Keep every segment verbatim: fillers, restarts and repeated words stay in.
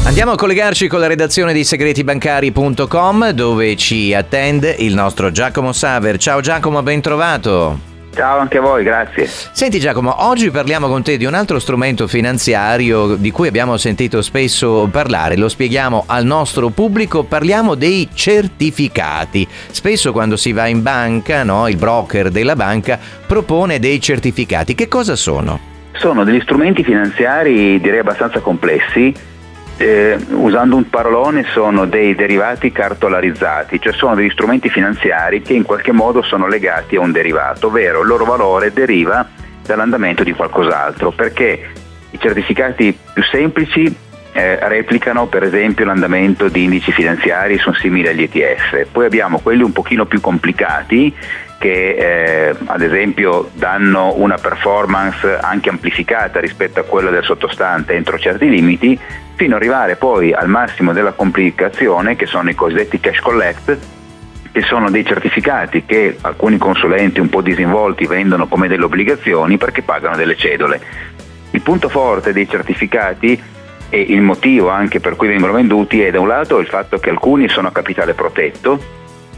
Andiamo a collegarci con la redazione di segreti bancari punto com, dove ci attende il nostro Giacomo Saver. Ciao Giacomo, ben trovato. Ciao anche a voi, grazie. Senti Giacomo, oggi parliamo con te di un altro strumento finanziario di cui abbiamo sentito spesso parlare, lo spieghiamo al nostro pubblico, parliamo dei certificati. Spesso quando si va in banca, no, il broker della banca propone dei certificati. Che cosa sono? Sono degli strumenti finanziari direi abbastanza complessi. Eh, usando un parolone sono dei derivati cartolarizzati, cioè sono degli strumenti finanziari che in qualche modo sono legati a un derivato, ovvero il loro valore deriva dall'andamento di qualcos'altro, perché i certificati più semplici eh, replicano per esempio l'andamento di indici finanziari, sono simili agli E T F, poi abbiamo quelli un pochino più complicati che eh, ad esempio danno una performance anche amplificata rispetto a quella del sottostante entro certi limiti, fino ad arrivare poi al massimo della complicazione, che sono i cosiddetti cash collect, che sono dei certificati che alcuni consulenti un po' disinvolti vendono come delle obbligazioni perché pagano delle cedole. Il punto forte dei certificati e il motivo anche per cui vengono venduti è da un lato il fatto che alcuni sono a capitale protetto,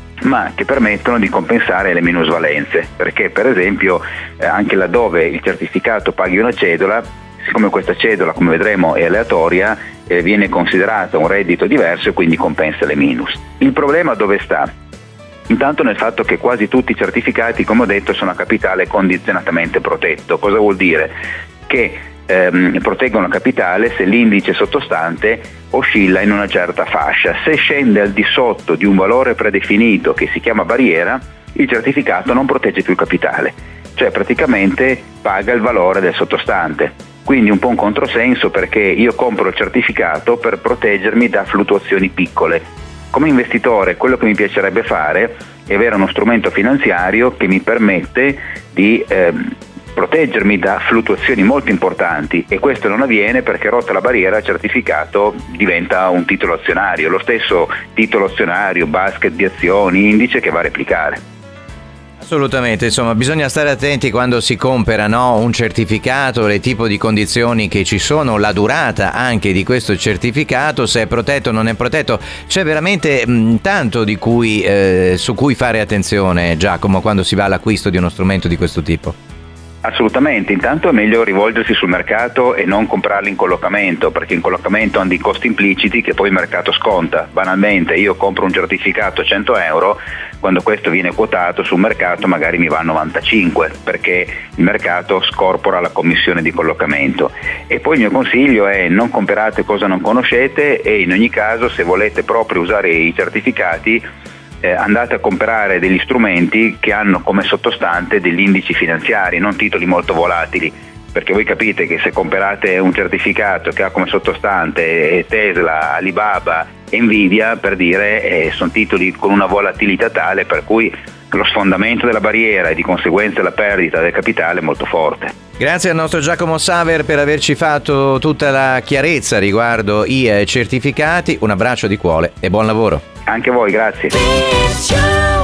ma che permettono di compensare le minusvalenze, perché per esempio eh, anche laddove il certificato paghi una cedola, siccome questa cedola, come vedremo, è aleatoria, eh, viene considerata un reddito diverso e quindi compensa le minus. Il problema dove sta? Intanto nel fatto che quasi tutti i certificati, come ho detto, sono a capitale condizionatamente protetto. Cosa vuol dire? Che ehm, proteggono capitale se l'indice sottostante oscilla in una certa fascia. Se scende al di sotto di un valore predefinito che si chiama barriera, il certificato non protegge più il capitale, cioè praticamente paga il valore del sottostante. Quindi un po' un controsenso, perché io compro il certificato per proteggermi da fluttuazioni piccole. Come investitore quello che mi piacerebbe fare è avere uno strumento finanziario che mi permette di ehm, proteggermi da fluttuazioni molto importanti, e questo non avviene perché rotta la barriera il certificato diventa un titolo azionario, lo stesso titolo azionario, basket di azioni, indice che va a replicare. Assolutamente, insomma bisogna stare attenti quando si compra, no, un certificato, le tipo di condizioni che ci sono, la durata anche di questo certificato, se è protetto o non è protetto. C'è veramente mh, tanto di cui, eh, su cui fare attenzione, Giacomo, quando si va all'acquisto di uno strumento di questo tipo. Assolutamente, intanto è meglio rivolgersi sul mercato e non comprarli in collocamento, perché in collocamento hanno dei costi impliciti che poi il mercato sconta. Banalmente io compro un certificato a cento euro, quando questo viene quotato sul mercato magari mi va a novantacinque, perché il mercato scorpora la commissione di collocamento. E poi il mio consiglio è: non comprate cosa non conoscete, e in ogni caso se volete proprio usare i certificati Eh, andate a comprare degli strumenti che hanno come sottostante degli indici finanziari, non titoli molto volatili, perché voi capite che se comprate un certificato che ha come sottostante Tesla, Alibaba e Nvidia, per dire, eh, sono titoli con una volatilità tale per cui lo sfondamento della barriera e di conseguenza la perdita del capitale è molto forte. Grazie al nostro Giacomo Saver per averci fatto tutta la chiarezza riguardo i eh, certificati. Un abbraccio di cuore e buon lavoro. Anche a voi, grazie.